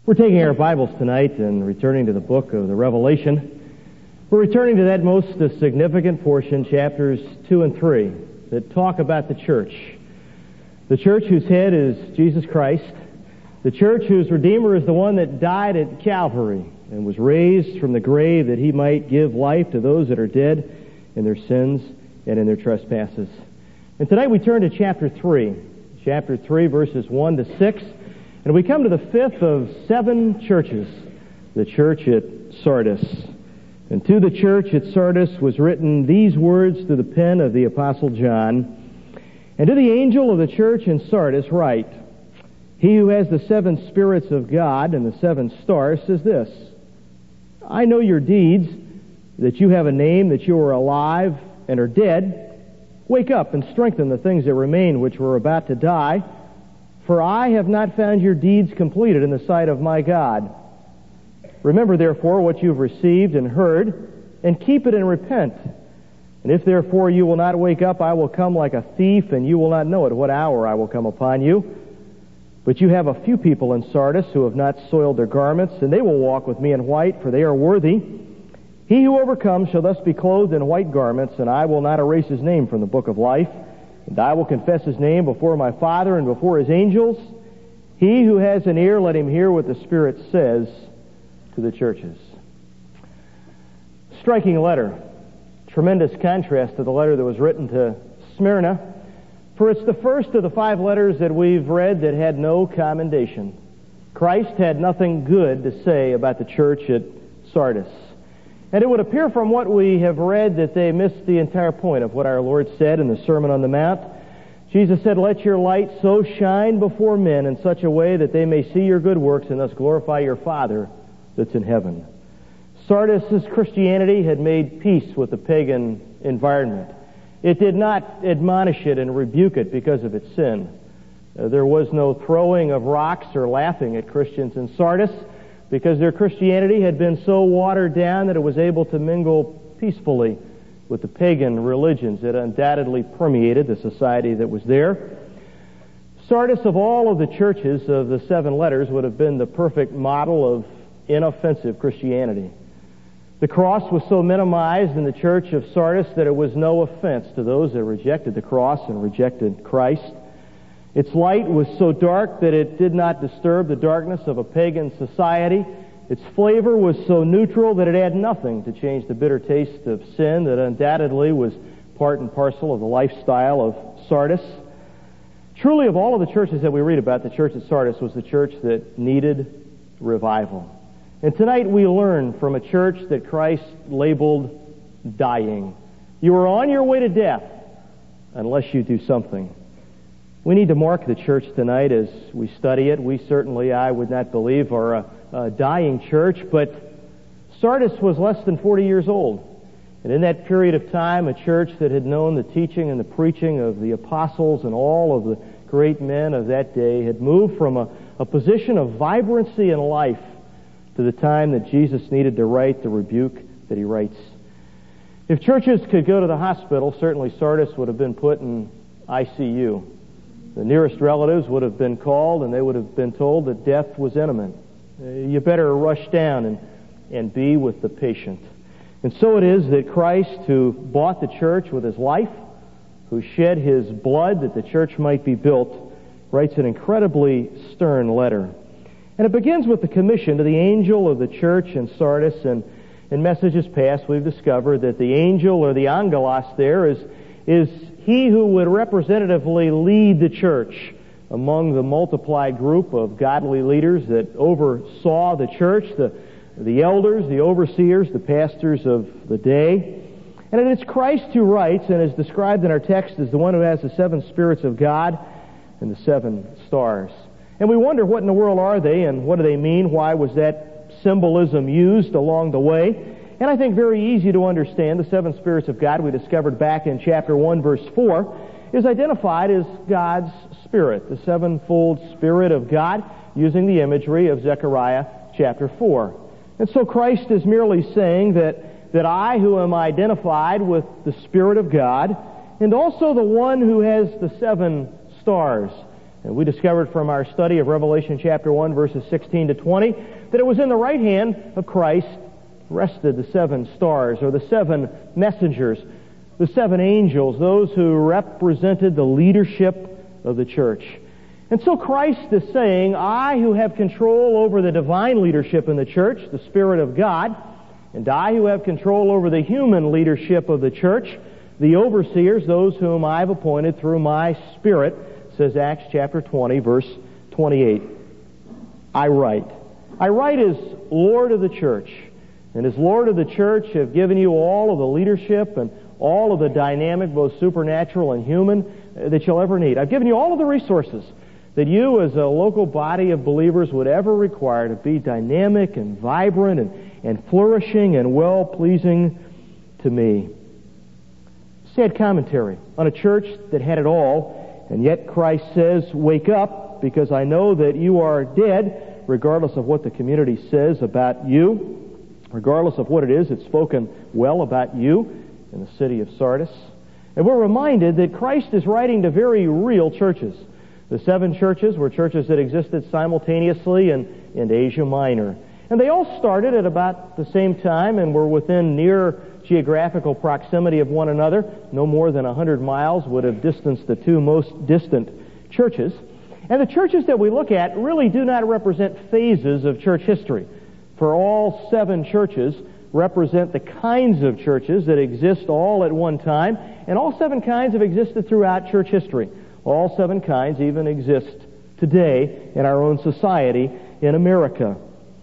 We're taking our Bibles tonight and returning to the book of the Revelation. We're returning to that most significant portion, chapters 2 and 3, that talk about the church. The church whose head is Jesus Christ. The church whose Redeemer is the one that died at Calvary and was raised from the grave that he might give life to those that are dead in their sins and in their trespasses. And tonight we turn to chapter 3. Chapter 3, verses 1 to 6. And we come to the fifth of 7 churches, the church at Sardis. And to the church at Sardis was written these words through the pen of the Apostle John. And to the angel of the church in Sardis write, He who has the 7 spirits of God and the 7 stars says this, I know your deeds, that you have a name, that you are alive and are dead. Wake up and strengthen the things that remain which were about to die. For I have not found your deeds completed in the sight of my God. Remember, therefore, what you have received and heard, and keep it and repent. And if, therefore, you will not wake up, I will come like a thief, and you will not know at what hour I will come upon you. But you have a few people in Sardis who have not soiled their garments, and they will walk with me in white, for they are worthy. He who overcomes shall thus be clothed in white garments, and I will not erase his name from the book of life. And I will confess his name before my Father and before his angels. He who has an ear, let him hear what the Spirit says to the churches. Striking letter. Tremendous contrast to the letter that was written to Smyrna. For it's the first of the 5 letters that we've read that had no commendation. Christ had nothing good to say about the church at Sardis. And it would appear from what we have read that they missed the entire point of what our Lord said in the Sermon on the Mount. Jesus said, Let your light so shine before men in such a way that they may see your good works and thus glorify your Father that's in heaven. Sardis' Christianity had made peace with the pagan environment. It did not admonish it and rebuke it because of its sin. There was no throwing of rocks or laughing at Christians in Sardis, because their Christianity had been so watered down that it was able to mingle peacefully with the pagan religions that undoubtedly permeated the society that was there. Sardis, of all of the churches of the 7 letters, would have been the perfect model of inoffensive Christianity. The cross was so minimized in the church of Sardis that it was no offense to those that rejected the cross and rejected Christ. Its light was so dark that it did not disturb the darkness of a pagan society. Its flavor was so neutral that it had nothing to change the bitter taste of sin that undoubtedly was part and parcel of the lifestyle of Sardis. Truly, of all of the churches that we read about, the church at Sardis was the church that needed revival. And tonight we learn from a church that Christ labeled dying. You are on your way to death unless you do something. We need to mark the church tonight as we study it. We certainly, I would not believe, are a dying church, but Sardis was less than 40 years old. And in that period of time, a church that had known the teaching and the preaching of the apostles and all of the great men of that day had moved from a position of vibrancy and life to the time that Jesus needed to write the rebuke that he writes. If churches could go to the hospital, certainly Sardis would have been put in ICU. The nearest relatives would have been called, and they would have been told that death was imminent. You better rush down and be with the patient. And so it is that Christ, who bought the church with his life, who shed his blood that the church might be built, writes an incredibly stern letter. And it begins with the commission to the angel of the church in Sardis. And in messages past, we've discovered that the angel, or the angelos there, is he who would representatively lead the church among the multiplied group of godly leaders that oversaw the church, the elders, the overseers, the pastors of the day. And it is Christ who writes, and is described in our text as the one who has the 7 spirits of God and the 7 stars. And we wonder, what in the world are they, and what do they mean? Why was that symbolism used along the way? And I think very easy to understand. The 7 spirits of God we discovered back in chapter 1, verse 4, is identified as God's Spirit, the 7-fold Spirit of God, using the imagery of Zechariah chapter 4. And so Christ is merely saying that I, who am identified with the Spirit of God, and also the one who has the 7 stars, And we discovered from our study of Revelation chapter 1, verses 16 to 20, that it was in the right hand of Christ rested the 7 stars, or the 7 messengers, the 7 angels, those who represented the leadership of the church. And so Christ is saying, I who have control over the divine leadership in the church, the Spirit of God, and I who have control over the human leadership of the church, the overseers, those whom I've appointed through my Spirit, says Acts chapter 20, verse 28. I write. I write as Lord of the church. And as Lord of the church, have given you all of the leadership and all of the dynamic, both supernatural and human, that you'll ever need. I've given you all of the resources that you as a local body of believers would ever require to be dynamic and vibrant and flourishing and well-pleasing to me. Sad commentary on a church that had it all, and yet Christ says, wake up, because I know that you are dead, regardless of what the community says about you, regardless of what it is that's spoken well about you in the city of Sardis. And we're reminded that Christ is writing to very real churches. The 7 churches were churches that existed simultaneously in Asia Minor. And they all started at about the same time and were within near geographical proximity of one another. No more than 100 miles would have distanced the 2 most distant churches. And the churches that we look at really do not represent phases of church history. For all 7 churches represent the kinds of churches that exist all at one time, and all 7 kinds have existed throughout church history. All 7 kinds even exist today in our own society in America.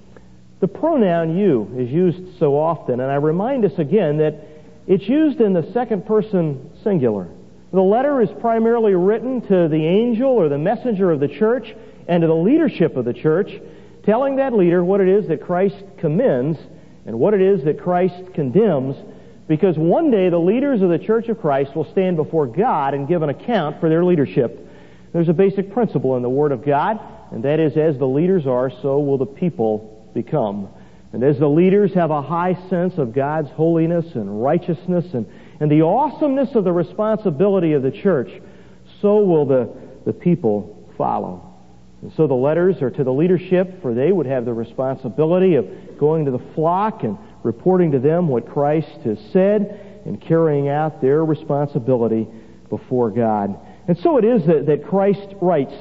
The pronoun you is used so often, and I remind us again that it's used in the second person singular. The letter is primarily written to the angel or the messenger of the church and to the leadership of the church, telling that leader what it is that Christ commends and what it is that Christ condemns, because one day the leaders of the Church of Christ will stand before God and give an account for their leadership. There's a basic principle in the Word of God, and that is, as the leaders are, so will the people become. And as the leaders have a high sense of God's holiness and righteousness and the awesomeness of the responsibility of the church, so will the people follow. And so the letters are to the leadership, for they would have the responsibility of going to the flock and reporting to them what Christ has said and carrying out their responsibility before God. And so it is that Christ writes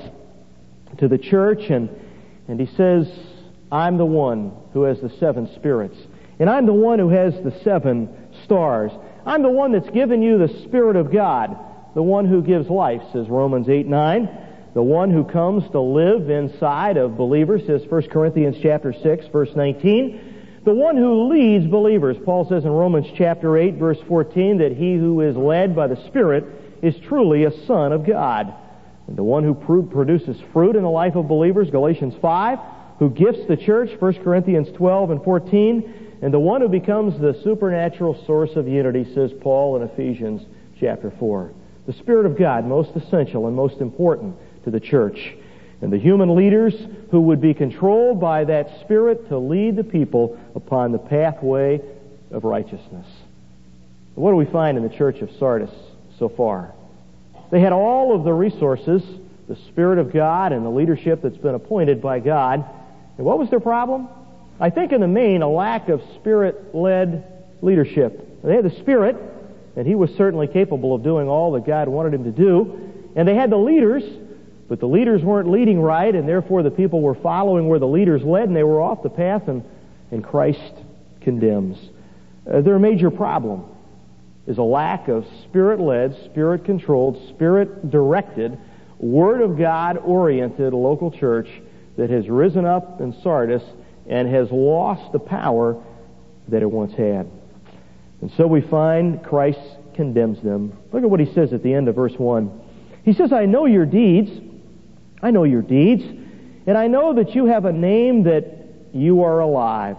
to the church, and he says, I'm the one who has the 7 spirits, and I'm the one who has the 7 stars. I'm the one that's given you the Spirit of God, the one who gives life, says Romans 8:9. The one who comes to live inside of believers, says 1 Corinthians chapter 6, verse 19. The one who leads believers, Paul says in Romans chapter 8, verse 14, that he who is led by the Spirit is truly a son of God. And the one who produces fruit in the life of believers, Galatians 5, who gifts the church, 1 Corinthians 12 and 14, and the one who becomes the supernatural source of unity, says Paul in Ephesians chapter 4. The Spirit of God, most essential and most important to the church. And the human leaders who would be controlled by that Spirit to lead the people upon the pathway of righteousness. What do we find in the church of Sardis so far? They had all of the resources, the Spirit of God and the leadership that's been appointed by God. And what was their problem? I think in the main, a lack of Spirit-led leadership. They had the Spirit, and He was certainly capable of doing all that God wanted Him to do. And they had the leaders, but the leaders weren't leading right, and therefore the people were following where the leaders led, and they were off the path, and Christ condemns. Their major problem is a lack of Spirit-led, Spirit-controlled, Spirit-directed, Word of God-oriented local church that has risen up in Sardis and has lost the power that it once had. And so we find Christ condemns them. Look at what he says at the end of verse 1. He says, I know your deeds. I know your deeds, and I know that you have a name, that you are alive.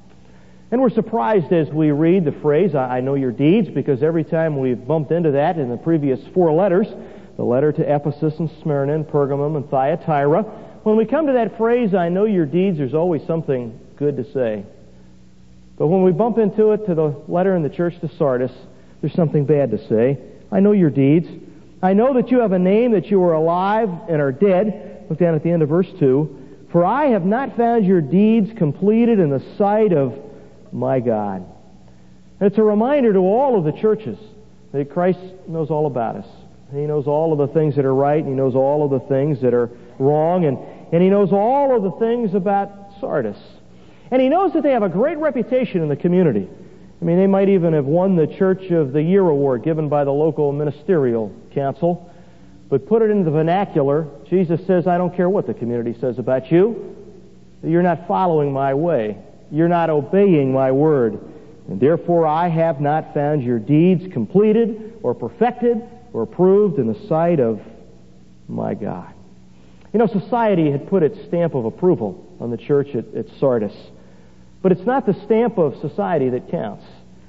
And we're surprised as we read the phrase, I know your deeds, because every time we've bumped into that in the previous 4 letters, the letter to Ephesus and Smyrna and Pergamum and Thyatira, when we come to that phrase, I know your deeds, there's always something good to say. But when we bump into it to the letter in the church to Sardis, there's something bad to say. I know your deeds. I know that you have a name, that you are alive and are dead. Look down at the end of verse 2. For I have not found your deeds completed in the sight of my God. And it's a reminder to all of the churches that Christ knows all about us. He knows all of the things that are right, and He knows all of the things that are wrong, and He knows all of the things about Sardis. And He knows that they have a great reputation in the community. I mean, they might even have won the Church of the Year award given by the local ministerial council. But put it into the vernacular, Jesus says, I don't care what the community says about you. You're not following my way. You're not obeying my word. And therefore I have not found your deeds completed or perfected or approved in the sight of my God. You know, society had put its stamp of approval on the church at Sardis. But it's not the stamp of society that counts.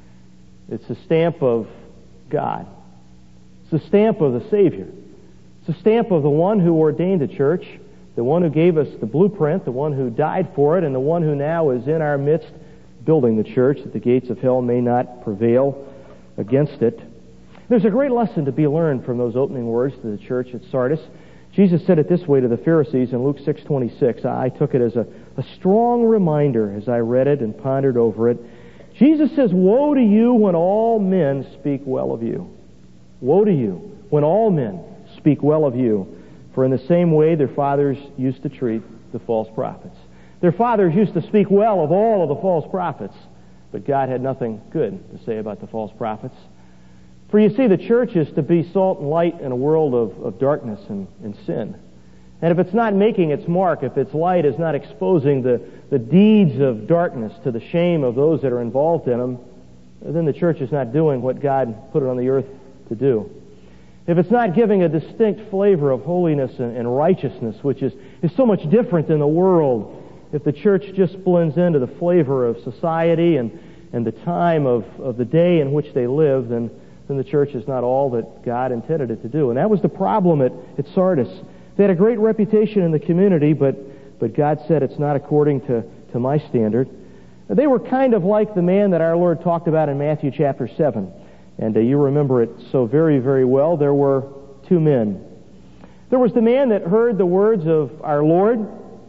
It's the stamp of God. It's the stamp of the Savior. It's the stamp of the one who ordained the church, the one who gave us the blueprint, the one who died for it, and the one who now is in our midst building the church, that the gates of hell may not prevail against it. There's a great lesson to be learned from those opening words to the church at Sardis. Jesus said it this way to the Pharisees in Luke 6:26. I took it as a strong reminder as I read it and pondered over it. Jesus says, woe to you when all men speak well of you. Woe to you when all men speak well of you. For in the same way their fathers used to treat the false prophets. Their fathers used to speak well of all of the false prophets, but God had nothing good to say about the false prophets. For you see, the church is to be salt and light in a world of darkness and sin. And if it's not making its mark, if its light is not exposing the deeds of darkness to the shame of those that are involved in them, then the church is not doing what God put it on the earth to do. If it's not giving a distinct flavor of holiness and righteousness, which is so much different than the world, if the church just blends into the flavor of society and the time of the day in which they live, then the church is not all that God intended it to do. And that was the problem at Sardis. They had a great reputation in the community, but God said it's not according to my standard. They were kind of like the man that our Lord talked about in Matthew chapter 7. And you remember it so very, very well. There were two men. There was the man that heard the words of our Lord,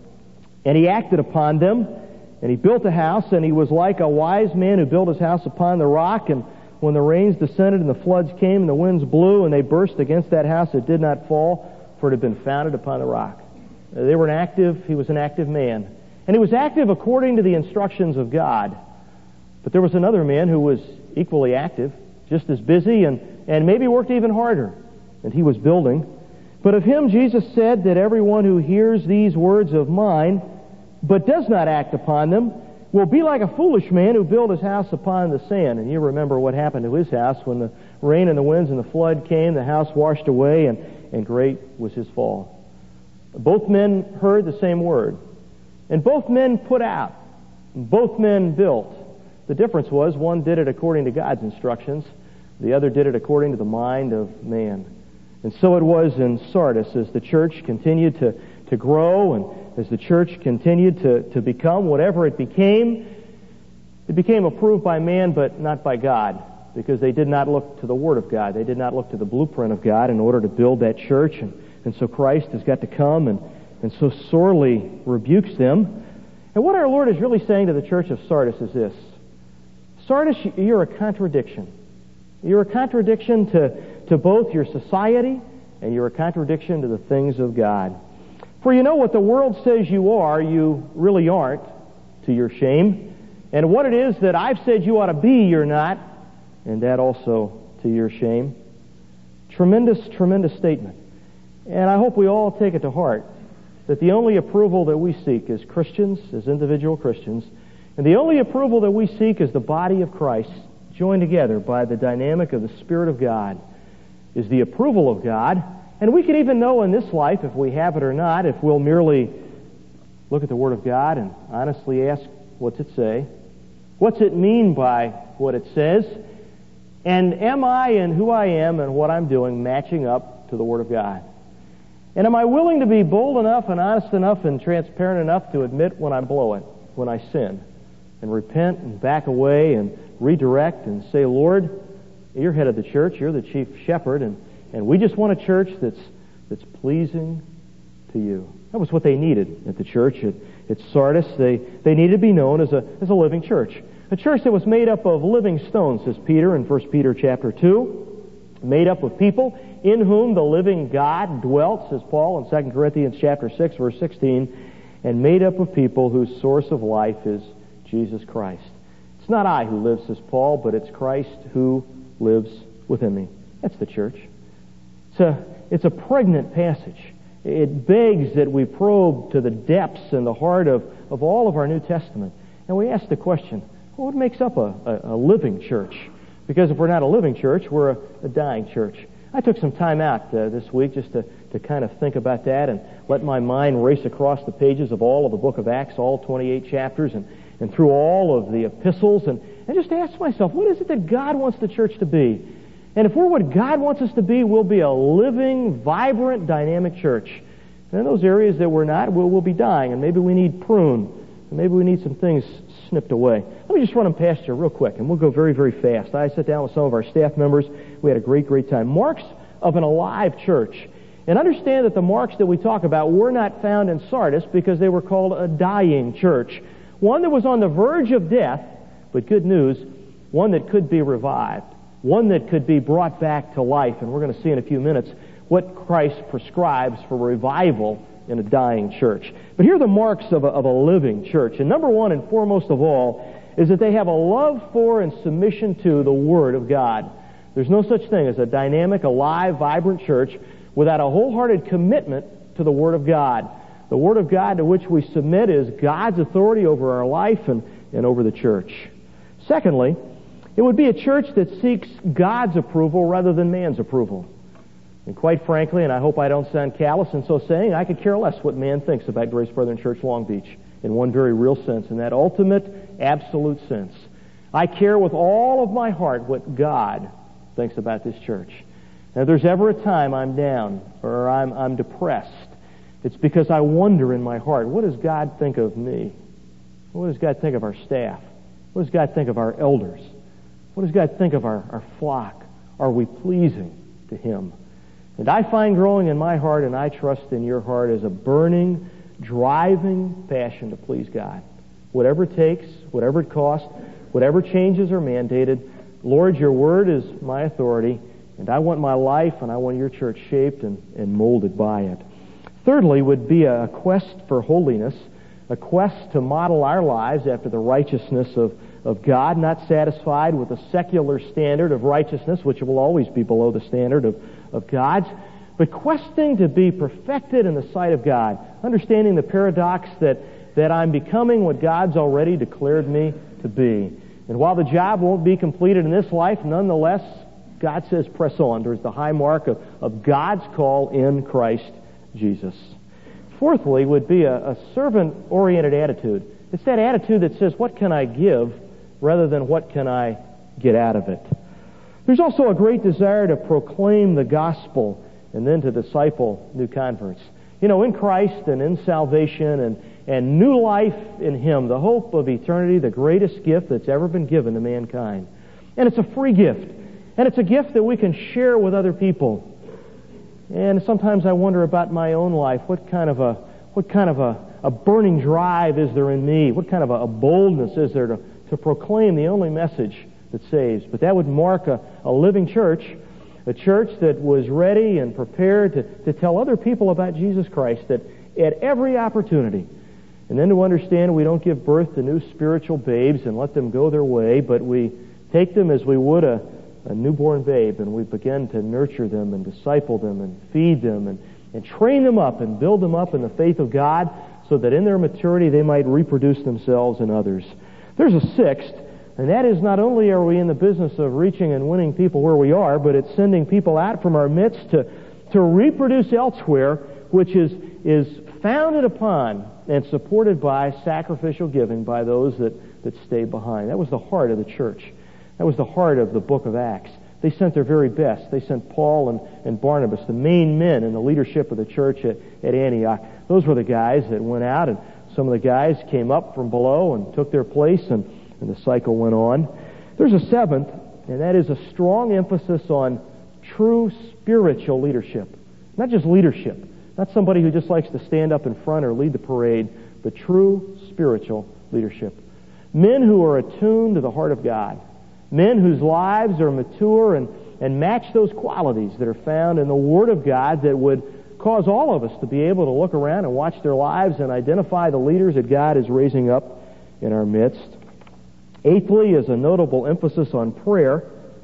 and he acted upon them, and he built a house, and he was like a wise man who built his house upon the rock, and when the rains descended and the floods came and the winds blew and they burst against that house, it did not fall, for it had been founded upon the rock. He was an active man. And he was active according to the instructions of God. But there was another man who was equally active, just as busy, and maybe worked even harder. And he was building. But of him Jesus said that everyone who hears these words of mine, but does not act upon them, will be like a foolish man who built his house upon the sand. And you remember what happened to his house when the rain and the winds and the flood came. The house washed away, and great was his fall. Both men heard the same word. And both men put out. Both men built. The difference was one did it according to God's instructions. The other did it according to the mind of man. And so it was in Sardis as the church continued to grow, and as the church continued to become whatever it became approved by man but not by God, because they did not look to the Word of God. They did not look to the blueprint of God in order to build that church. And so Christ has got to come and so sorely rebukes them. And what our Lord is really saying to the church of Sardis is this. Sardis, you're a contradiction. You're a contradiction to both your society, and you're a contradiction to the things of God. For you know what the world says you are, you really aren't, to your shame. And what it is that I've said you ought to be, you're not, and that also to your shame. Tremendous, tremendous statement. And I hope we all take it to heart that the only approval that we seek as Christians, as individual Christians, and the only approval that we seek as the body of Christ, joined together by the dynamic of the Spirit of God, is the approval of God. And we can even know in this life if we have it or not, if we'll merely look at the Word of God and honestly ask, what's it say? What's it mean by what it says? And am I and who I am and what I'm doing matching up to the Word of God? And am I willing to be bold enough and honest enough and transparent enough to admit when I blow it, when I sin, and repent and back away and redirect and say, Lord, you're head of the church, you're the chief shepherd, and And we just want a church that's pleasing to you. That was what they needed at the church at Sardis. They needed to be known as a living church. A church that was made up of living stones, says Peter in 1 Peter chapter 2. Made up of people in whom the living God dwelt, says Paul in 2 Corinthians chapter 6, verse 16. And made up of people whose source of life is Jesus Christ. It's not I who live, says Paul, but it's Christ who lives within me. That's the church. It's a pregnant passage. It begs that we probe to the depths and the heart of all of our New Testament. And we ask the question, what makes up a living church? Because if we're not a living church, we're a dying church. I took some time out this week just to kind of think about that and let my mind race across the pages of all of the book of Acts, all 28 chapters, and through all of the epistles, and just ask myself, what is it that God wants the church to be? And if we're what God wants us to be, we'll be a living, vibrant, dynamic church. And in those areas that we're not, we'll be dying, and maybe we need prune, and maybe we need some things snipped away. Let me just run them past you real quick, and we'll go very, very fast. I sat down with some of our staff members. We had a great, great time. Marks of an alive church. And understand that the marks that we talk about were not found in Sardis because they were called a dying church. One that was on the verge of death, but good news, one that could be revived. One that could be brought back to life. And we're going to see in a few minutes what Christ prescribes for revival in a dying church. But here are the marks of a living church. And number one and foremost of all is that they have a love for and submission to the Word of God. There's no such thing as a dynamic, alive, vibrant church without a wholehearted commitment to the Word of God. The Word of God to which we submit is God's authority over our life and over the church. Secondly, it would be a church that seeks God's approval rather than man's approval. And quite frankly, and I hope I don't sound callous in so saying, I could care less what man thinks about Grace Brethren Church Long Beach in one very real sense, in that ultimate, absolute sense. I care with all of my heart what God thinks about this church. Now, if there's ever a time I'm down or I'm depressed, it's because I wonder in my heart, what does God think of me? What does God think of our staff? What does God think of our elders? What does God think of our flock? Are we pleasing to Him? And I find growing in my heart, and I trust in your heart, as a burning, driving passion to please God. Whatever it takes, whatever it costs, whatever changes are mandated, Lord, your Word is my authority, and I want my life and I want your church shaped and molded by it. Thirdly would be a quest for holiness, a quest to model our lives after the righteousness of God, not satisfied with a secular standard of righteousness, which will always be below the standard of God's, but questing to be perfected in the sight of God, understanding the paradox that I'm becoming what God's already declared me to be. And while the job won't be completed in this life, nonetheless, God says press on towards the high mark of God's call in Christ Jesus. Fourthly would be a servant-oriented attitude. It's that attitude that says, what can I give rather than what can I get out of it? There's also a great desire to proclaim the gospel and then to disciple new converts. You know, in Christ and in salvation and new life in Him, the hope of eternity, the greatest gift that's ever been given to mankind. And it's a free gift. And it's a gift that we can share with other people. And sometimes I wonder about my own life. What kind of a burning drive is there in me? What kind of a boldness is there to proclaim the only message that saves? But that would mark a living church, a church that was ready and prepared to tell other people about Jesus Christ at every opportunity. And then to understand we don't give birth to new spiritual babes and let them go their way, but we take them as we would a newborn babe, and we begin to nurture them and disciple them and feed them and train them up and build them up in the faith of God so that in their maturity they might reproduce themselves in others. There's a sixth, and that is not only are we in the business of reaching and winning people where we are, but it's sending people out from our midst to reproduce elsewhere, which is founded upon and supported by sacrificial giving by those that stay behind. That was the heart of the church. That was the heart of the book of Acts. They sent their very best. They sent Paul and Barnabas, the main men in the leadership of the church at Antioch. Those were the guys that went out, and some of the guys came up from below and took their place, and the cycle went on. There's a seventh, and that is a strong emphasis on true spiritual leadership. Not just leadership, not somebody who just likes to stand up in front or lead the parade, but true spiritual leadership. Men who are attuned to the heart of God. Men whose lives are mature and match those qualities that are found in the Word of God that would cause all of us to be able to look around and watch their lives and identify the leaders that God is raising up in our midst. Eighthly is a notable emphasis on prayer.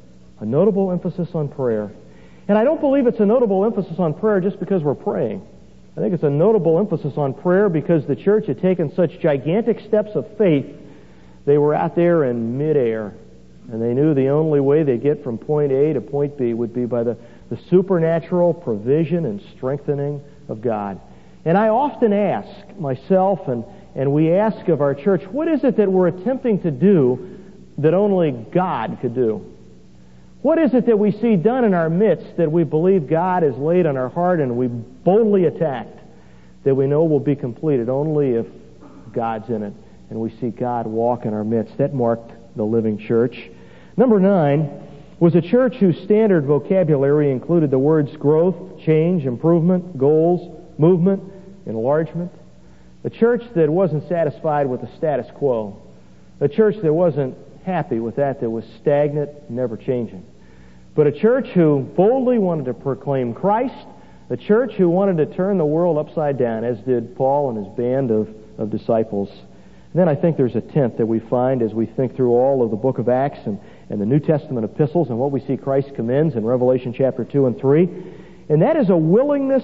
A notable emphasis on prayer. And I don't believe it's a notable emphasis on prayer just because we're praying. I think it's a notable emphasis on prayer because the church had taken such gigantic steps of faith. They were out there in midair, and they knew the only way they'd get from point A to point B would be by the supernatural provision and strengthening of God. And I often ask myself, and we ask of our church, what is it that we're attempting to do that only God could do? What is it that we see done in our midst that we believe God has laid on our heart and we boldly attacked that we know will be completed only if God's in it and we see God walk in our midst? That marked the living church. Number 9 was a church whose standard vocabulary included the words growth, change, improvement, goals, movement, enlargement. A church that wasn't satisfied with the status quo. A church that wasn't happy with that was stagnant, never changing. But a church who boldly wanted to proclaim Christ, a church who wanted to turn the world upside down, as did Paul and his band of disciples. And then I think there's a 10th that we find as we think through all of the book of Acts and the New Testament epistles and what we see Christ commends in Revelation chapter 2 and 3. And that is a willingness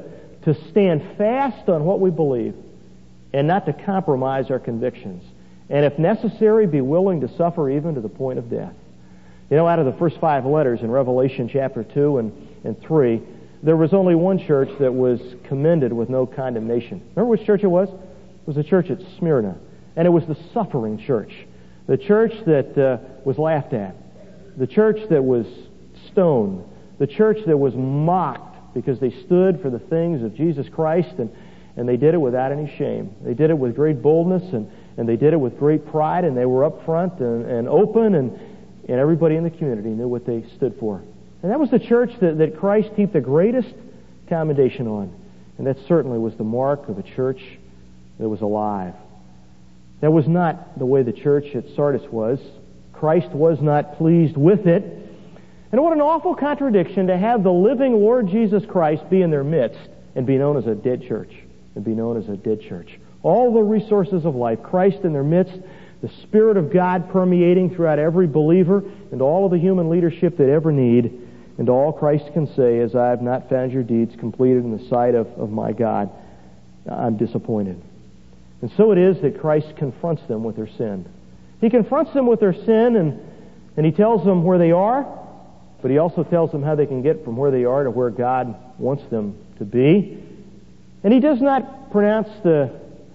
to stand fast on what we believe and not to compromise our convictions. And if necessary, be willing to suffer even to the point of death. You know, out of the first 5 letters in Revelation chapter 2 and 3, there was only one church that was commended with no condemnation. Remember which church it was? It was the church at Smyrna. And it was the suffering church. The church that was laughed at. The church that was stoned. The church that was mocked because they stood for the things of Jesus Christ, and they did it without any shame. They did it with great boldness, and they did it with great pride, and they were up front and open, and everybody in the community knew what they stood for. And that was the church that Christ heaped the greatest commendation on. And that certainly was the mark of a church that was alive. That was not the way the church at Sardis was. Christ was not pleased with it. And what an awful contradiction to have the living Lord Jesus Christ be in their midst and be known as a dead church. And be known as a dead church. All the resources of life, Christ in their midst, the Spirit of God permeating throughout every believer, and all of the human leadership they ever need. And all Christ can say is, I have not found your deeds completed in the sight of my God. I'm disappointed. And so it is that Christ confronts them with their sin. He confronts them with their sin, and He tells them where they are, but He also tells them how they can get from where they are to where God wants them to be. And He does not pronounce the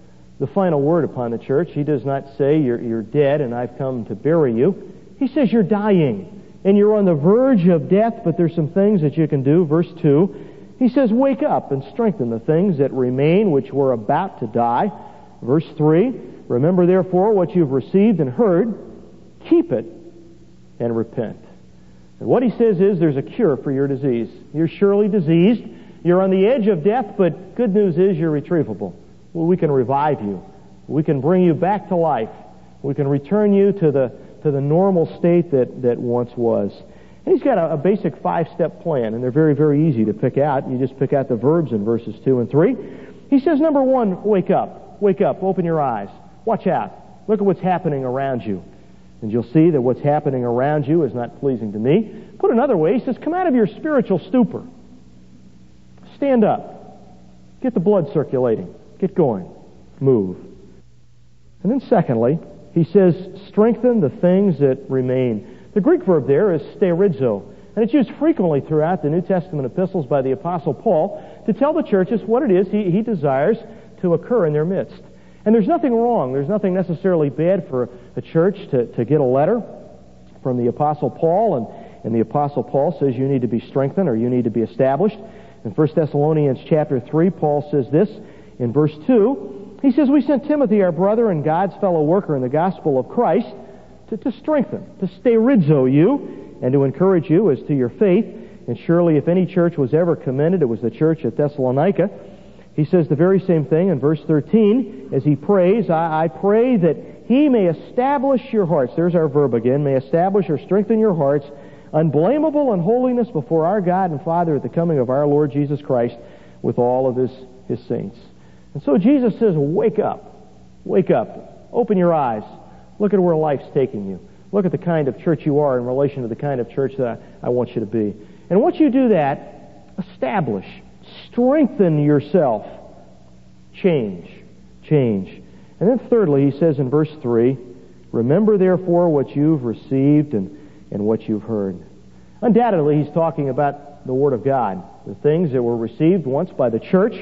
final word upon the church. He does not say, you're dead and I've come to bury you. He says you're dying and you're on the verge of death, but there's some things that you can do. Verse 2, He says, wake up and strengthen the things that remain which were about to die. Verse 3, remember therefore what you've received and heard, keep it and repent. And what He says is there's a cure for your disease. You're surely diseased. You're on the edge of death, but good news is you're retrievable. Well, we can revive you. We can bring you back to life. We can return you to the normal state that once was. And He's got a basic 5-step plan, and they're very, very easy to pick out. You just pick out the verbs in verses 2 and 3. He says, number 1, wake up. Wake up. Open your eyes. Watch out. Look at what's happening around you. And you'll see that what's happening around you is not pleasing to me. Put another way, He says, come out of your spiritual stupor. Stand up. Get the blood circulating. Get going. Move. And then secondly, He says, strengthen the things that remain. The Greek verb there is sterizo, and it's used frequently throughout the New Testament epistles by the Apostle Paul to tell the churches what it is he desires to occur in their midst. And there's nothing wrong, there's nothing necessarily bad for a church to get a letter from the Apostle Paul, and the Apostle Paul says you need to be strengthened or you need to be established. In 1 Thessalonians chapter 3, Paul says this in verse 2. He says, we sent Timothy, our brother and God's fellow worker in the gospel of Christ, to strengthen, to sterizo you, and to encourage you as to your faith And surely if any church was ever commended, it was the church at Thessalonica. He says the very same thing in verse 13 as he prays, I pray that He may establish your hearts. There's our verb again. May establish or strengthen your hearts, unblameable in holiness before our God and Father at the coming of our Lord Jesus Christ with all of His saints. And so Jesus says, wake up. Wake up. Open your eyes. Look at where life's taking you. Look at the kind of church you are in relation to the kind of church that I want you to be. And once you do that, establish, strengthen yourself. Change. And then thirdly, he says in verse 3, remember therefore what you've received and what you've heard. Undoubtedly, he's talking about the Word of God, the things that were received once by the church,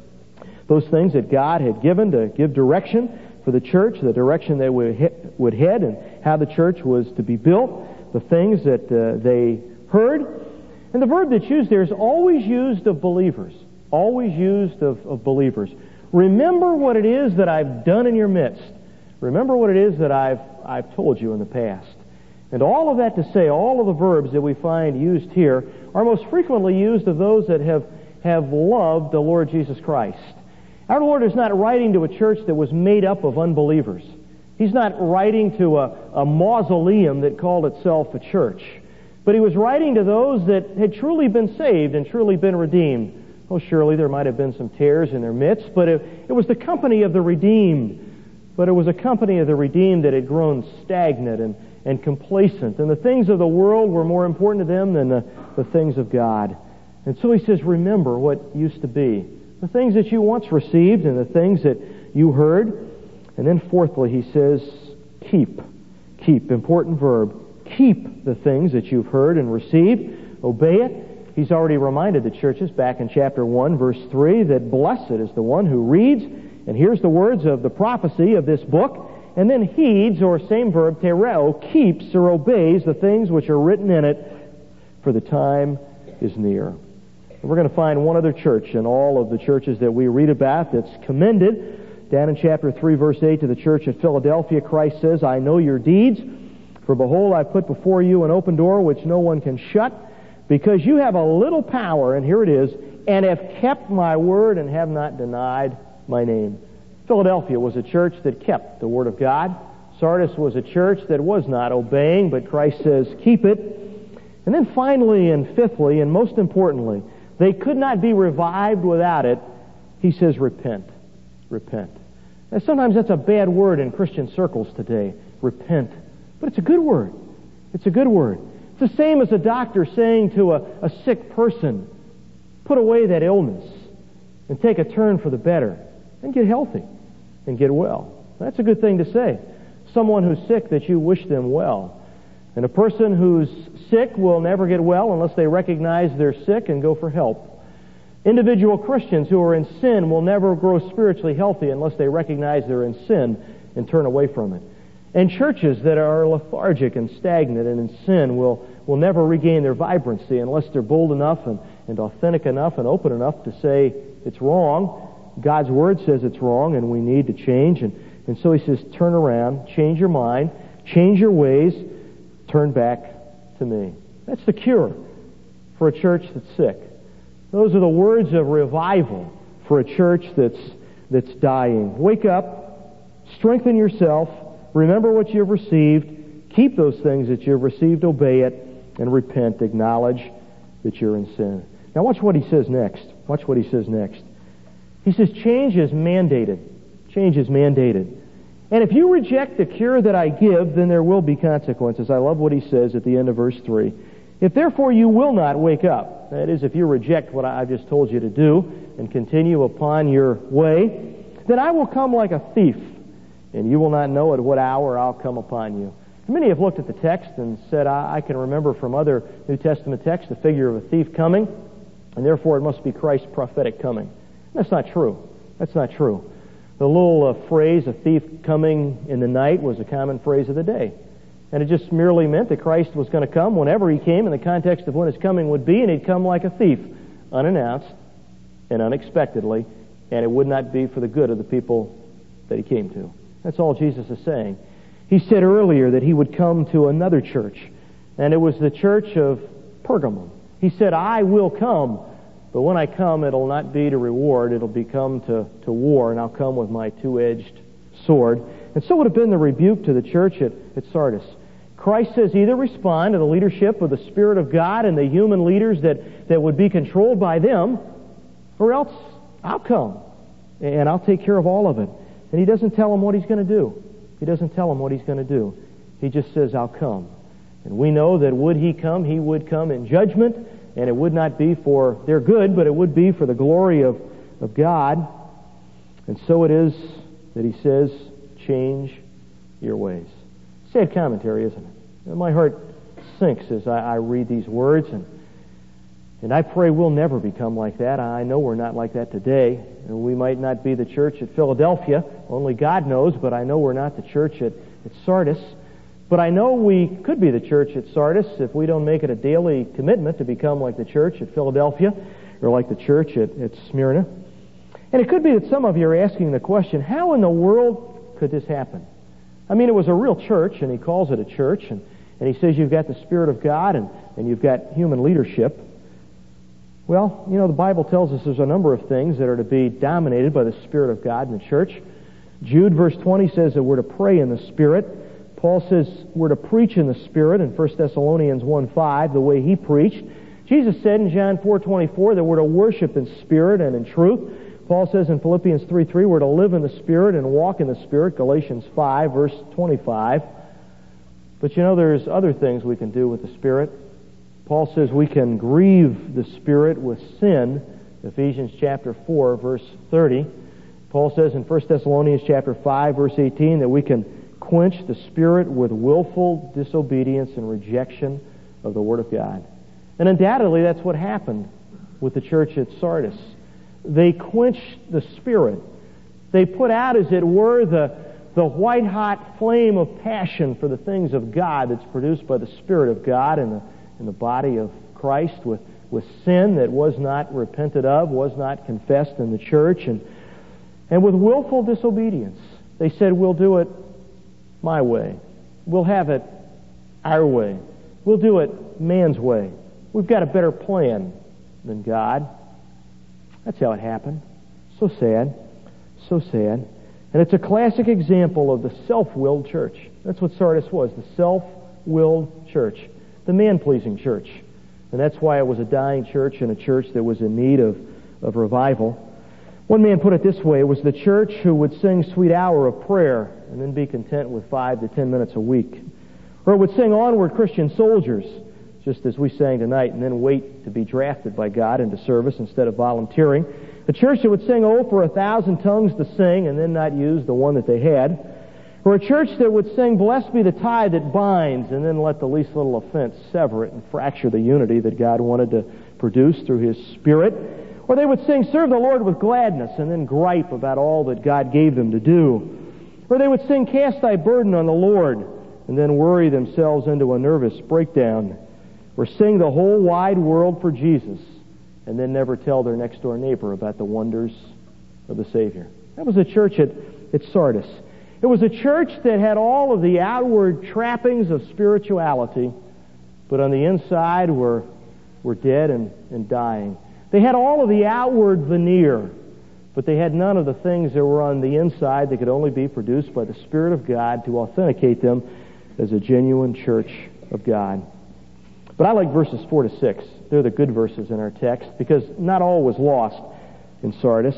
those things that God had given to give direction for the church, the direction they would head and how the church was to be built, the things that they heard. And the verb that's used there is always used of believers. Always used of believers. Remember what it is that I've done in your midst. Remember what it is that I've told you in the past. And all of that to say, all of the verbs that we find used here are most frequently used of those that have loved the Lord Jesus Christ. Our Lord is not writing to a church that was made up of unbelievers. He's not writing to a mausoleum that called itself a church. But He was writing to those that had truly been saved and truly been redeemed. Oh, surely there might have been some tares in their midst, but it was the company of the redeemed. But it was a company of the redeemed that had grown stagnant and complacent. And the things of the world were more important to them than the things of God. And so He says, remember what used to be. The things that you once received and the things that you heard. And then fourthly, He says, keep. Keep, important verb. Keep the things that you've heard and received. Obey it. He's already reminded the churches back in chapter 1, verse 3, that blessed is the one who reads and hears the words of the prophecy of this book, and then heeds, or same verb, tereo, keeps or obeys the things which are written in it, for the time is near. And we're going to find one other church in all of the churches that we read about that's commended. Down in chapter 3, verse 8, to the church at Philadelphia, Christ says, I know your deeds, for behold, I put before you an open door which no one can shut, because you have a little power, and here it is, and have kept my word and have not denied my name. Philadelphia was a church that kept the Word of God. Sardis was a church that was not obeying, but Christ says, keep it. And then finally and fifthly, and most importantly, they could not be revived without it. He says, repent. Repent. Now, sometimes that's a bad word in Christian circles today, repent. But it's a good word. It's a good word. It's the same as a doctor saying to a sick person, put away that illness and take a turn for the better and get healthy and get well. That's a good thing to say. Someone who's sick, that you wish them well. And a person who's sick will never get well unless they recognize they're sick and go for help. Individual Christians who are in sin will never grow spiritually healthy unless they recognize they're in sin and turn away from it. And churches that are lethargic and stagnant and in sin will never regain their vibrancy unless they're bold enough and authentic enough and open enough to say it's wrong. God's Word says it's wrong and we need to change. And so He says, turn around, change your mind, change your ways, turn back to me. That's the cure for a church that's sick. Those are the words of revival for a church that's dying. Wake up, strengthen yourself, remember what you've received, keep those things that you've received, obey it, and repent, acknowledge that you're in sin. Now watch what he says next. Watch what he says next. He says, change is mandated. Change is mandated. And if you reject the cure that I give, then there will be consequences. I love what he says at the end of verse 3. If therefore you will not wake up, that is, if you reject what I've just told you to do and continue upon your way, then I will come like a thief, and you will not know at what hour I'll come upon you. Many have looked at the text and said, I can remember from other New Testament texts the figure of a thief coming, and therefore it must be Christ's prophetic coming. That's not true. That's not true. The little phrase, a thief coming in the night, was a common phrase of the day. And it just merely meant that Christ was going to come whenever He came in the context of when His coming would be, and He'd come like a thief, unannounced and unexpectedly, and it would not be for the good of the people that He came to. That's all Jesus is saying. He said earlier that He would come to another church, and it was the church of Pergamum. He said, I will come, but when I come, it'll not be to reward, it'll become to war, and I'll come with my two-edged sword. And so would have been the rebuke to the church at Sardis. Christ says either respond to the leadership of the Spirit of God and the human leaders that would be controlled by them, or else I'll come, and I'll take care of all of it. And he doesn't tell them what he's going to do. He doesn't tell them what he's going to do. He just says, I'll come. And we know that would he come, he would come in judgment, and it would not be for their good, but it would be for the glory of God. And so it is that he says, change your ways. Sad commentary, isn't it? And my heart sinks as I read these words, and I pray we'll never become like that. I know we're not like that today. And we might not be the church at Philadelphia, only God knows, but I know we're not the church at Sardis. But I know we could be the church at Sardis if we don't make it a daily commitment to become like the church at Philadelphia or like the church at Smyrna. And it could be that some of you are asking the question, how in the world could this happen? I mean, it was a real church, and he calls it a church, and he says you've got the Spirit of God and you've got human leadership. Well, you know, the Bible tells us there's a number of things that are to be dominated by the Spirit of God in the church. Jude, verse 20, says that we're to pray in the Spirit. Paul says we're to preach in the Spirit in 1 Thessalonians 1:5, the way he preached. Jesus said in John 4:24 that we're to worship in spirit and in truth. Paul says in Philippians 3:3 we're to live in the Spirit and walk in the Spirit, Galatians 5, verse 25. But you know, there's other things we can do with the Spirit. Paul says we can grieve the Spirit with sin, Ephesians chapter 4, verse 30. Paul says in 1 Thessalonians chapter 5, verse 18, that we can quench the Spirit with willful disobedience and rejection of the Word of God. And undoubtedly that's what happened with the church at Sardis. They quenched the Spirit. They put out, as it were, the white-hot flame of passion for the things of God that's produced by the Spirit of God in the body of Christ with sin that was not repented of, was not confessed in the church, and with willful disobedience. They said, we'll do it my way. We'll have it our way. We'll do it man's way. We've got a better plan than God. That's how it happened. So sad. So sad. And it's a classic example of the self-willed church. That's what Sardis was, the self-willed church, the man-pleasing church. And that's why it was a dying church and a church that was in need of revival. One man put it this way: it was the church who would sing Sweet Hour of Prayer and then be content with 5 to 10 minutes a week. Or it would sing Onward Christian Soldiers, just as we sang tonight, and then wait to be drafted by God into service instead of volunteering. A church that would sing, oh, for 1,000 tongues to sing, and then not use the one that they had. Or a church that would sing, blessed be the tie that binds, and then let the least little offense sever it and fracture the unity that God wanted to produce through His Spirit. Or they would sing, serve the Lord with gladness, and then gripe about all that God gave them to do. Or they would sing, cast thy burden on the Lord, and then worry themselves into a nervous breakdown. Or sing the whole wide world for Jesus, and then never tell their next door neighbor about the wonders of the Savior. That was a church at Sardis. It was a church that had all of the outward trappings of spirituality, but on the inside were dead and dying. They had all of the outward veneer, but they had none of the things that were on the inside that could only be produced by the Spirit of God to authenticate them as a genuine church of God. But I like verses 4 to 6. They're the good verses in our text, because not all was lost in Sardis.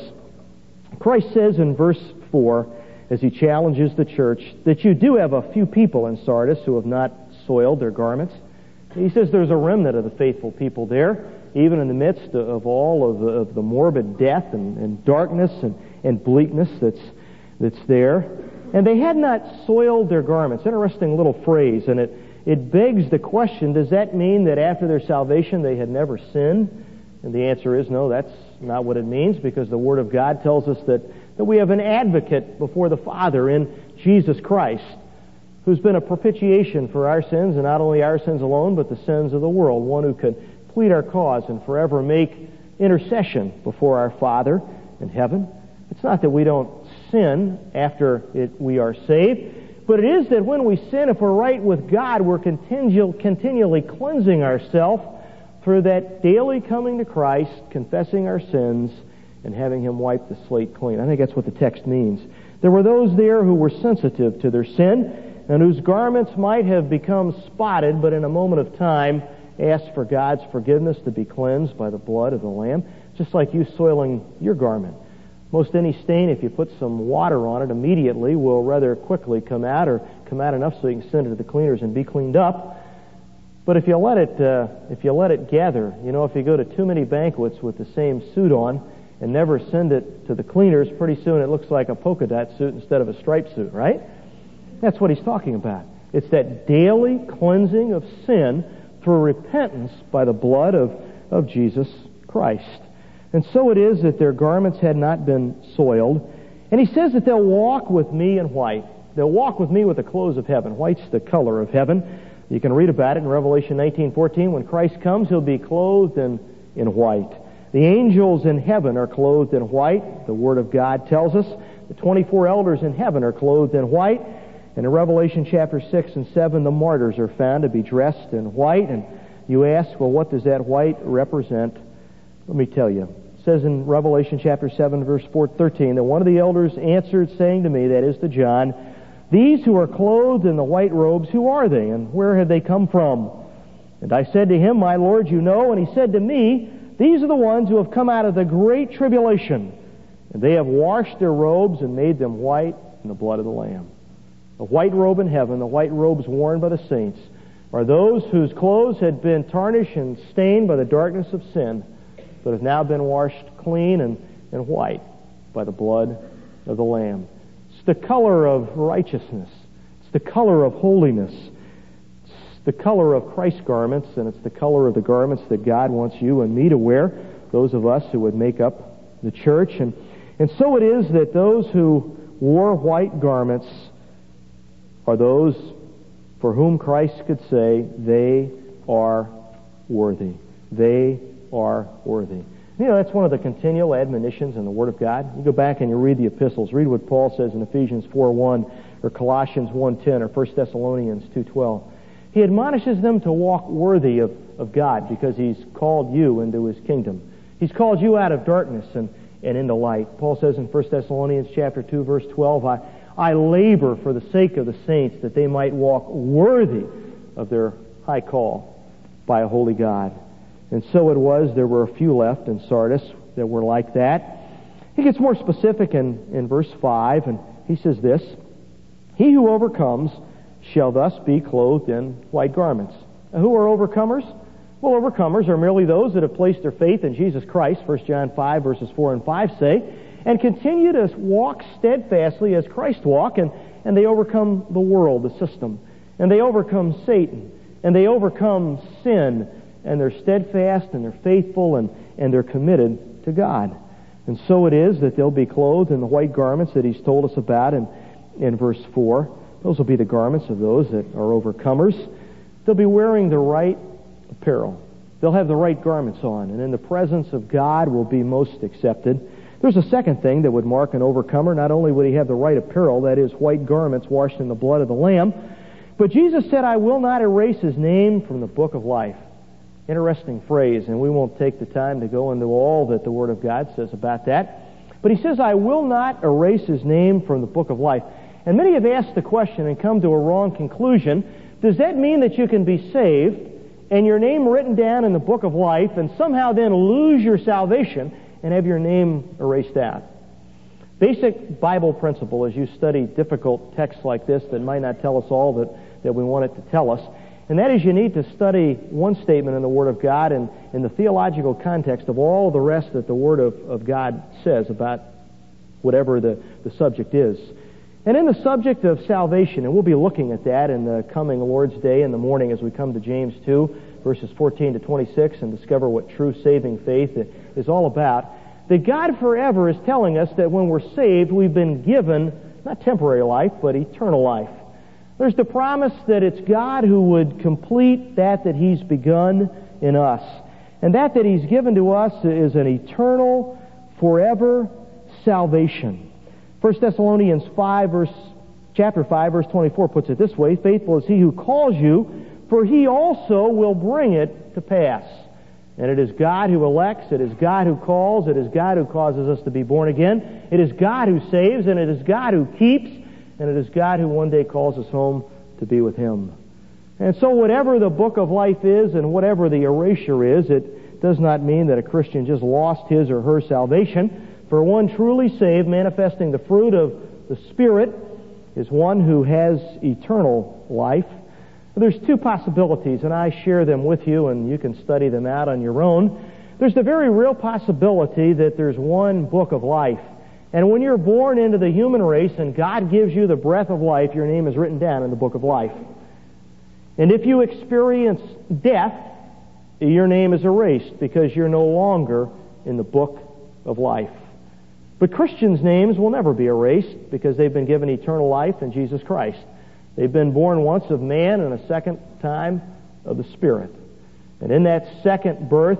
Christ says in verse 4, as He challenges the church, that you do have a few people in Sardis who have not soiled their garments. He says there's a remnant of the faithful people there, even in the midst of all of the morbid death and darkness and bleakness that's there. And they had not soiled their garments. Interesting little phrase, and it begs the question, does that mean that after their salvation they had never sinned? And the answer is no, that's not what it means, because the Word of God tells us that we have an advocate before the Father in Jesus Christ, who's been a propitiation for our sins, and not only our sins alone, but the sins of the world, one who could plead our cause and forever make intercession before our Father in heaven. It's not that we don't sin after we are saved, but it is that when we sin, if we're right with God, we're continually cleansing ourselves through that daily coming to Christ, confessing our sins, and having Him wipe the slate clean. I think that's what the text means. There were those there who were sensitive to their sin, and whose garments might have become spotted, but in a moment of time asked for God's forgiveness to be cleansed by the blood of the Lamb, just like you soiling your garment. Most any stain, if you put some water on it immediately, will rather quickly come out, or come out enough so you can send it to the cleaners and be cleaned up. But if you let it gather, if you go to too many banquets with the same suit on and never send it to the cleaners, pretty soon it looks like a polka dot suit instead of a striped suit, right? That's what he's talking about. It's that daily cleansing of sin through repentance by the blood of Jesus Christ. And so it is that their garments had not been soiled. And he says that they'll walk with me in white. They'll walk with me with the clothes of heaven. White's the color of heaven. You can read about it in Revelation 19:14. When Christ comes, He'll be clothed in white. The angels in heaven are clothed in white. The Word of God tells us. The 24 elders in heaven are clothed in white. And in Revelation chapter 6 and 7, the martyrs are found to be dressed in white. And you ask, well, what does that white represent? Let me tell you. It says in Revelation chapter 7, verse 13, that one of the elders answered, saying to me, that is to John, these who are clothed in the white robes, who are they, and where have they come from? And I said to him, my Lord, you know. And he said to me, these are the ones who have come out of the great tribulation, and they have washed their robes and made them white in the blood of the Lamb. The white robe in heaven, the white robes worn by the saints, are those whose clothes had been tarnished and stained by the darkness of sin, but have now been washed clean and white by the blood of the Lamb. It's the color of righteousness. It's the color of holiness. It's the color of Christ's garments, and it's the color of the garments that God wants you and me to wear, those of us who would make up the church. And so it is that those who wore white garments are those for whom Christ could say, they are worthy. They are worthy. That's one of the continual admonitions in the Word of God. You go back and you read the epistles. Read what Paul says in Ephesians 4:1 or Colossians 1:10 or 1 Thessalonians 2:12. He admonishes them to walk worthy of God because He's called you into His kingdom. He's called you out of darkness and into light. Paul says in 1 Thessalonians chapter 2, verse 12, I labor for the sake of the saints that they might walk worthy of their high call by a holy God. And so it was, there were a few left in Sardis that were like that. He gets more specific in verse 5, and he says this, he who overcomes shall thus be clothed in white garments. Now, who are overcomers? Well, overcomers are merely those that have placed their faith in Jesus Christ, 1 John 5, verses 4 and 5 say, and continue to walk steadfastly as Christ walked, and they overcome the world, the system, and they overcome Satan, and they overcome sin, and they're steadfast, and they're faithful, and they're committed to God. And so it is that they'll be clothed in the white garments that He's told us about in verse 4. Those will be the garments of those that are overcomers. They'll be wearing the right apparel. They'll have the right garments on, and in the presence of God will be most accepted. There's a second thing that would mark an overcomer. Not only would he have the right apparel, that is, white garments washed in the blood of the Lamb, but Jesus said, I will not erase his name from the book of life. Interesting phrase, and we won't take the time to go into all that the Word of God says about that. But he says, I will not erase his name from the book of life. And many have asked the question and come to a wrong conclusion. Does that mean that you can be saved and your name written down in the book of life and somehow then lose your salvation and have your name erased out? Basic Bible principle as you study difficult texts like this that might not tell us all that we want it to tell us, and that is you need to study one statement in the Word of God and in the theological context of all the rest that the Word of God says about whatever the subject is. And in the subject of salvation, and we'll be looking at that in the coming Lord's Day in the morning as we come to James 2, verses 14 to 26, and discover what true saving faith is all about, that God forever is telling us that when we're saved, we've been given not temporary life, but eternal life. There's the promise that it's God who would complete that He's begun in us. And that He's given to us is an eternal, forever salvation. 1 Thessalonians chapter 5, verse 24 puts it this way, faithful is He who calls you, for He also will bring it to pass. And it is God who elects, it is God who calls, it is God who causes us to be born again, it is God who saves, and it is God who keeps, and it is God who one day calls us home to be with Him. And so whatever the book of life is and whatever the erasure is, it does not mean that a Christian just lost his or her salvation. For one truly saved, manifesting the fruit of the Spirit, is one who has eternal life. There's two possibilities, and I share them with you, and you can study them out on your own. There's the very real possibility that there's one book of life. And when you're born into the human race and God gives you the breath of life, your name is written down in the book of life. And if you experience death, your name is erased because you're no longer in the book of life. But Christians' names will never be erased because they've been given eternal life in Jesus Christ. They've been born once of man and a second time of the Spirit. And in that second birth,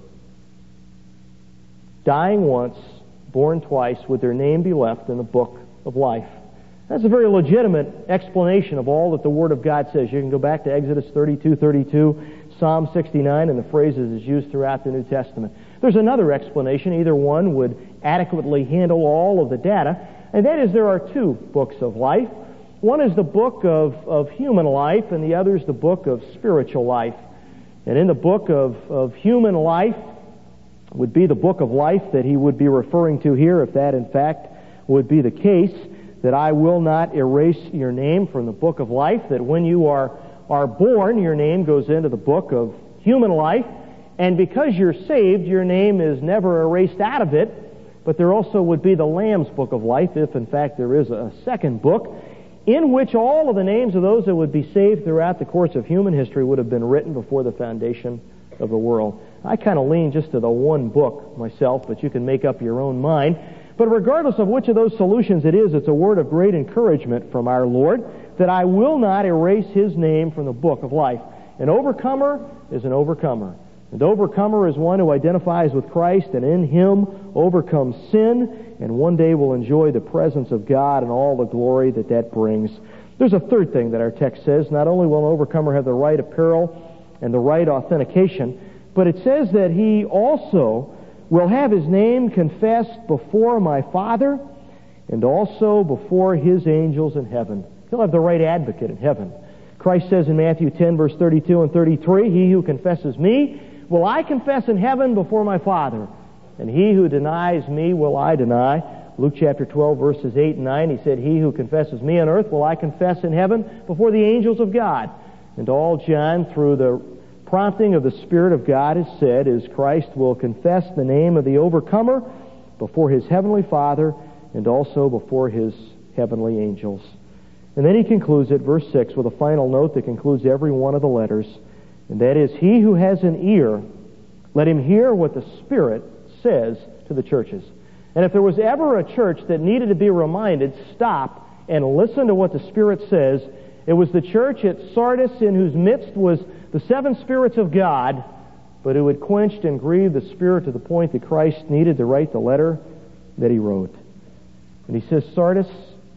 dying once, born twice, would their name be left in the book of life. That's a very legitimate explanation of all that the Word of God says. You can go back to Exodus 32:32, Psalm 69, and the phrases is used throughout the New Testament. There's another explanation. Either one would adequately handle all of the data, and that is there are two books of life. One is the book of human life, and the other is the book of spiritual life. And in the book of human life would be the book of life that he would be referring to here, if that in fact would be the case, that I will not erase your name from the book of life, that when you are born, your name goes into the book of human life, and because you're saved, your name is never erased out of it, but there also would be the Lamb's book of life, if in fact there is a second book, in which all of the names of those that would be saved throughout the course of human history would have been written before the foundation of the world. I kind of lean just to the one book myself, but you can make up your own mind. But regardless of which of those solutions it is, it's a word of great encouragement from our Lord that I will not erase His name from the book of life. An overcomer is an overcomer. An overcomer is one who identifies with Christ and in Him overcomes sin and one day will enjoy the presence of God and all the glory that that brings. There's a third thing that our text says. Not only will an overcomer have the right apparel and the right authentication, but it says that he also will have his name confessed before my Father and also before His angels in heaven. He'll have the right advocate in heaven. Christ says in Matthew 10, verse 32 and 33, He who confesses me will I confess in heaven before my Father, and he who denies me will I deny. Luke chapter 12, verses 8 and 9, He said, He who confesses me on earth will I confess in heaven before the angels of God. And all John, through the prompting of the Spirit of God, has said is Christ will confess the name of the overcomer before His heavenly Father and also before His heavenly angels. And then he concludes at verse 6 with a final note that concludes every one of the letters, and that is, He who has an ear, let him hear what the Spirit says to the churches. And if there was ever a church that needed to be reminded, stop and listen to what the Spirit says, it was the church at Sardis, in whose midst was the seven spirits of God, but who had quenched and grieved the Spirit to the point that Christ needed to write the letter that He wrote. And He says, Sardis,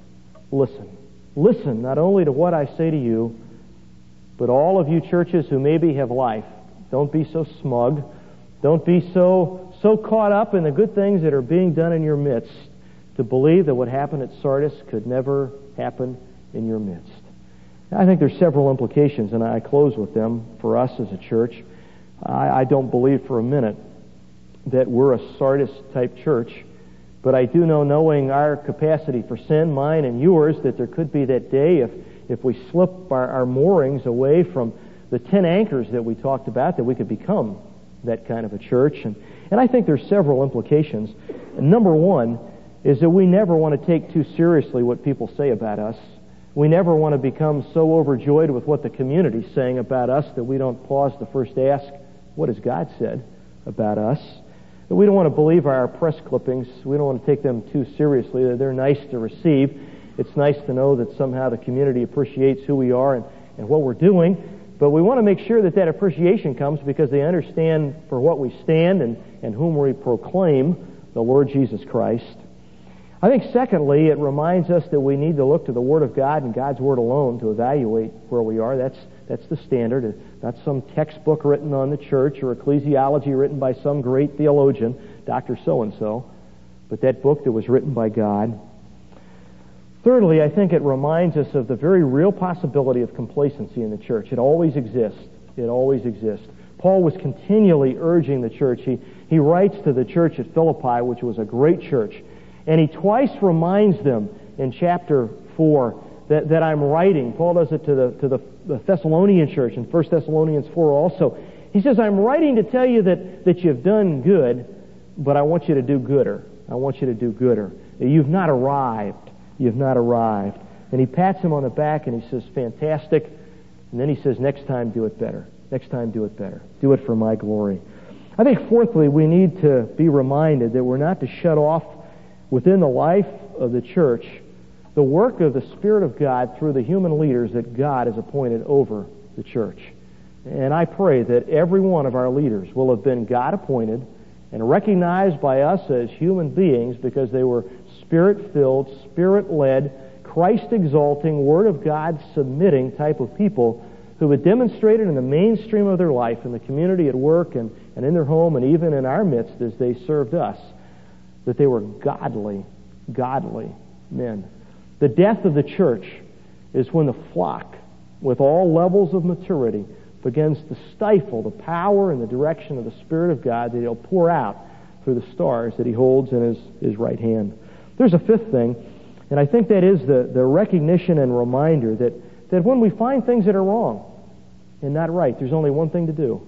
listen. Listen not only to what I say to you, but all of you churches who maybe have life. Don't be so smug. Don't be so caught up in the good things that are being done in your midst to believe that what happened at Sardis could never happen in your midst. I think there's several implications, and I close with them for us as a church. I don't believe for a minute that we're a Sardis-type church, but I do know, knowing our capacity for sin, mine and yours, that there could be that day if we slip our moorings away from the 10 anchors that we talked about, that we could become that kind of a church. And I think there's several implications. And number one is that we never want to take too seriously what people say about us. We never want to become so overjoyed with what the community's saying about us that we don't pause to first ask, what has God said about us? We don't want to believe our press clippings. We don't want to take them too seriously. They're nice to receive. It's nice to know that somehow the community appreciates who we are and what we're doing. But we want to make sure that that appreciation comes because they understand for what we stand and whom we proclaim, the Lord Jesus Christ. I think secondly, it reminds us that we need to look to the Word of God and God's Word alone to evaluate where we are. That's the standard. Not some textbook written on the church or ecclesiology written by some great theologian, Dr. So-and-so, but that book that was written by God. Thirdly, I think it reminds us of the very real possibility of complacency in the church. It always exists. It always exists. Paul was continually urging the church. He writes to the church at Philippi, which was a great church, and he twice reminds them in chapter 4 that I'm writing. Paul does it to the Thessalonian church in 1 Thessalonians 4 also. He says, I'm writing to tell you that you've done good, but I want you to do gooder. I want you to do gooder. You've not arrived. You've not arrived. And he pats him on the back and he says, fantastic. And then he says, next time do it better. Next time do it better. Do it for my glory. I think fourthly, we need to be reminded that we're not to shut off within the life of the church the work of the Spirit of God through the human leaders that God has appointed over the church. And I pray that every one of our leaders will have been God-appointed and recognized by us as human beings because they were Spirit-filled, Spirit-led, Christ-exalting, Word of God submitting type of people who had demonstrated in the mainstream of their life, in the community, at work, and in their home, and even in our midst as they served us, that they were godly men. The death of the church is when the flock, with all levels of maturity, begins to stifle the power and the direction of the Spirit of God that He'll pour out through the stars that He holds in His right hand. There's a fifth thing, and I think that is the recognition and reminder that when we find things that are wrong and not right, there's only one thing to do.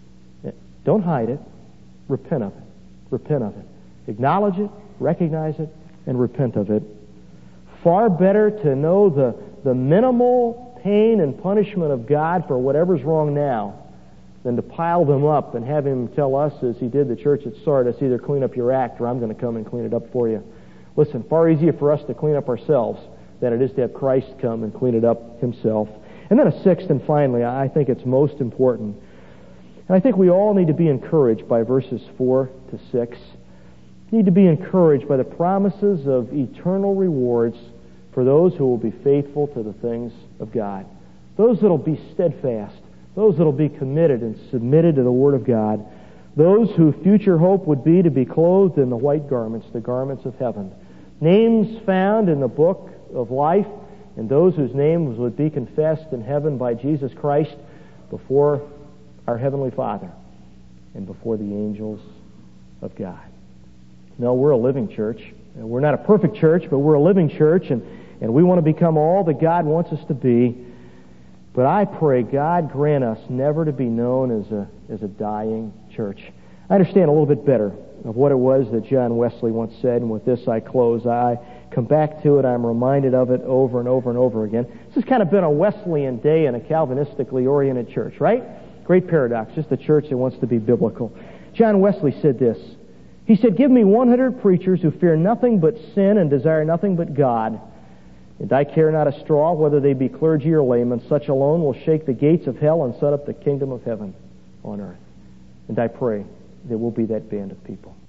Don't hide it. Repent of it. Repent of it. Acknowledge it, recognize it, and repent of it. Far better to know the minimal pain and punishment of God for whatever's wrong now than to pile them up and have Him tell us, as He did the church at Sardis, either clean up your act or I'm going to come and clean it up for you. Listen, far easier for us to clean up ourselves than it is to have Christ come and clean it up Himself. And then a sixth, and finally, I think it's most important. And I think we all need to be encouraged by verses 4 to 6. We need to be encouraged by the promises of eternal rewards for those who will be faithful to the things of God. Those that will be steadfast. Those that will be committed and submitted to the Word of God. Those whose future hope would be to be clothed in the white garments, the garments of heaven. Names found in the book of life, and those whose names would be confessed in heaven by Jesus Christ before our Heavenly Father and before the angels of God. No, we're a living church. We're not a perfect church, but we're a living church, and we want to become all that God wants us to be. But I pray God grant us never to be known as a dying church. I understand a little bit better of what it was that John Wesley once said, and with this I close. I come back to it. I'm reminded of it over and over and over again. This has kind of been a Wesleyan day in a Calvinistically oriented church, right? Great paradox, just a church that wants to be biblical. John Wesley said this. He said, give me 100 preachers who fear nothing but sin and desire nothing but God, and I care not a straw whether they be clergy or laymen. Such alone will shake the gates of hell and set up the kingdom of heaven on earth. And I pray that we'll be that band of people.